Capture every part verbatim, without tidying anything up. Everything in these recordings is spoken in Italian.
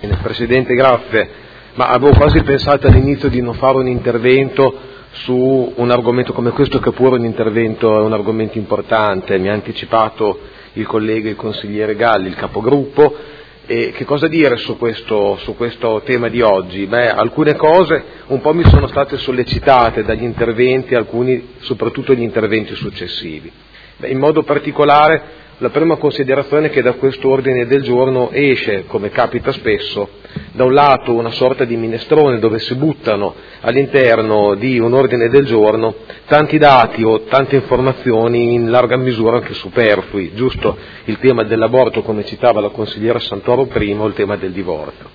Presidente, grazie. Ma avevo quasi pensato all'inizio di non fare un intervento su un argomento come questo, che pure un intervento è un argomento importante. Mi ha anticipato il collega, il consigliere Galli, il capogruppo. E che cosa dire su questo, su questo tema di oggi? Beh, alcune cose un po' mi sono state sollecitate dagli interventi, alcuni soprattutto gli interventi successivi. Beh, in modo particolare la prima considerazione è che da questo ordine del giorno esce, come capita spesso, da un lato una sorta di minestrone dove si buttano all'interno di un ordine del giorno tanti dati o tante informazioni in larga misura anche superflui, giusto il tema dell'aborto, come citava la consigliera Santoro prima, o il tema del divorzio.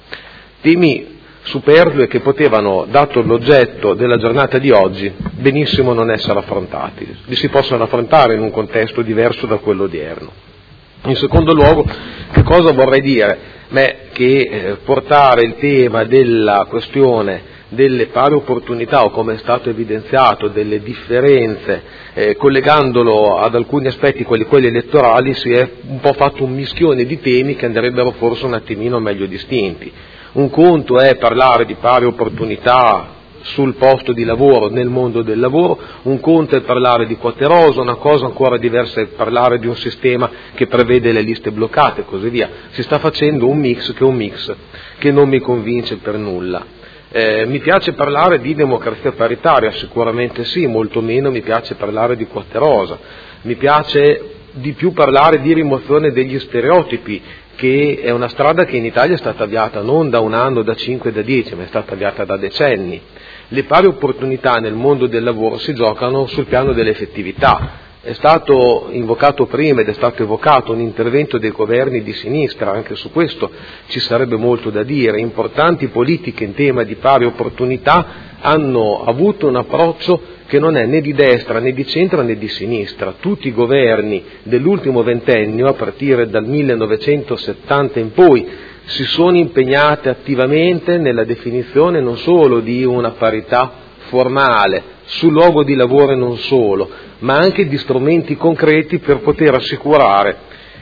Temi superflui che potevano, dato l'oggetto della giornata di oggi, benissimo non essere affrontati. Li si possono affrontare in un contesto diverso da quello odierno. In secondo luogo, che cosa vorrei dire? Beh, che eh, portare il tema della questione delle pari opportunità, o come è stato evidenziato, delle differenze, eh, collegandolo ad alcuni aspetti, quelli, quelli elettorali, si è un po' fatto un mischione di temi che andrebbero forse un attimino meglio distinti. Un conto è parlare di pari opportunità sul posto di lavoro, nel mondo del lavoro, un conto è parlare di quote rosa, una cosa ancora diversa è parlare di un sistema che prevede le liste bloccate e così via. Si sta facendo un mix che è un mix che non mi convince per nulla. Eh, mi piace parlare di democrazia paritaria, sicuramente sì, molto meno mi piace parlare di quote rosa, mi piace di più parlare di rimozione degli stereotipi, che è una strada che in Italia è stata avviata non da un anno, da cinque, da dieci, ma è stata avviata da decenni. Le pari opportunità nel mondo del lavoro si giocano sul piano dell'effettività. È stato invocato prima ed è stato evocato un intervento dei governi di sinistra, anche su questo ci sarebbe molto da dire. Importanti politiche in tema di pari opportunità hanno avuto un approccio che non è né di destra né di centro né di sinistra. Tutti i governi dell'ultimo ventennio, a partire dal millenovecentosettanta in poi, si sono impegnati attivamente nella definizione non solo di una parità formale sul luogo di lavoro e non solo, ma anche di strumenti concreti per poter assicurare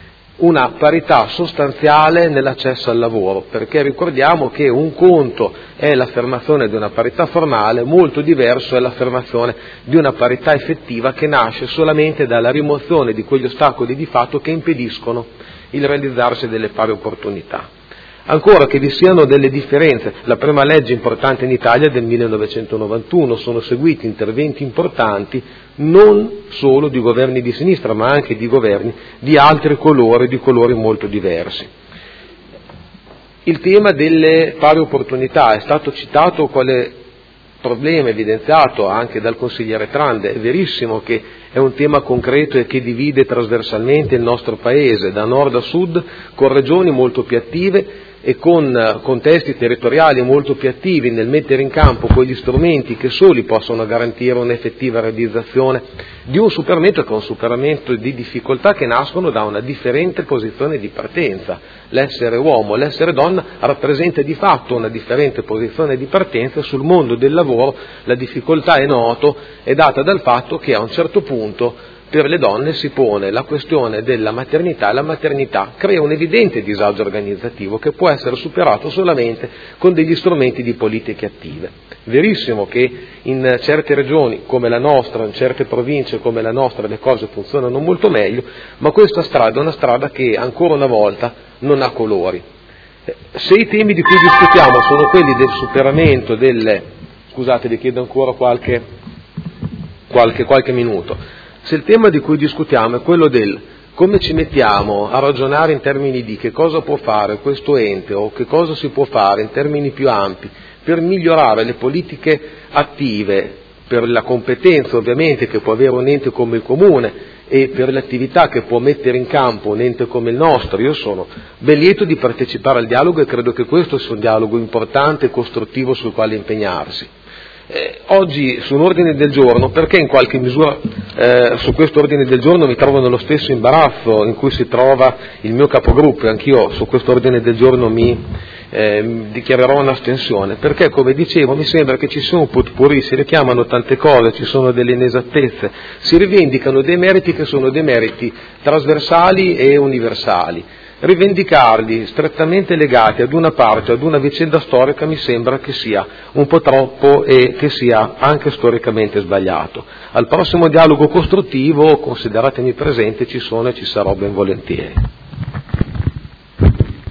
una parità sostanziale nell'accesso al lavoro, perché ricordiamo che un conto è l'affermazione di una parità formale, molto diverso è l'affermazione di una parità effettiva che nasce solamente dalla rimozione di quegli ostacoli di fatto che impediscono il realizzarsi delle pari opportunità. Ancora che vi siano delle differenze, la prima legge importante in Italia è del millenovecentonovantuno, sono seguiti interventi importanti non solo di governi di sinistra ma anche di governi di altri colori, di colori molto diversi. Il tema delle pari opportunità è stato citato quale problema evidenziato anche dal consigliere Trande. È verissimo che è un tema concreto e che divide trasversalmente il nostro Paese, da nord a sud, con regioni molto più attive e con contesti territoriali molto più attivi nel mettere in campo quegli strumenti che soli possono garantire un'effettiva realizzazione di un superamento, che è un superamento di difficoltà che nascono da una differente posizione di partenza. L'essere uomo, l'essere donna rappresenta di fatto una differente posizione di partenza. Sul mondo del lavoro la difficoltà, è noto, è data dal fatto che a un certo punto per le donne si pone la questione della maternità e la maternità crea un evidente disagio organizzativo che può essere superato solamente con degli strumenti di politiche attive. Verissimo che in certe regioni come la nostra, in certe province come la nostra le cose funzionano molto meglio, ma questa strada è una strada che ancora una volta non ha colori. Se i temi di cui discutiamo sono quelli del superamento delle... scusate, vi chiedo ancora qualche, qualche, qualche minuto. Se il tema di cui discutiamo è quello del come ci mettiamo a ragionare in termini di che cosa può fare questo ente o che cosa si può fare in termini più ampi per migliorare le politiche attive, per la competenza ovviamente che può avere un ente come il Comune e per l'attività che può mettere in campo un ente come il nostro, io sono ben lieto di partecipare al dialogo e credo che questo sia un dialogo importante e costruttivo sul quale impegnarsi. Eh, oggi su un ordine del giorno, perché in qualche misura eh, su questo ordine del giorno mi trovo nello stesso imbarazzo in cui si trova il mio capogruppo, e anch'io su questo ordine del giorno mi eh, dichiarerò un'astensione, perché come dicevo mi sembra che ci sia un potpourri, si richiamano tante cose, ci sono delle inesattezze, si rivendicano dei meriti che sono dei meriti trasversali e universali. rivendicarli strettamente legati ad una parte, ad una vicenda storica, mi sembra che sia un po' troppo e che sia anche storicamente sbagliato. Al prossimo dialogo costruttivo, consideratemi presente, ci sono e ci sarò ben volentieri.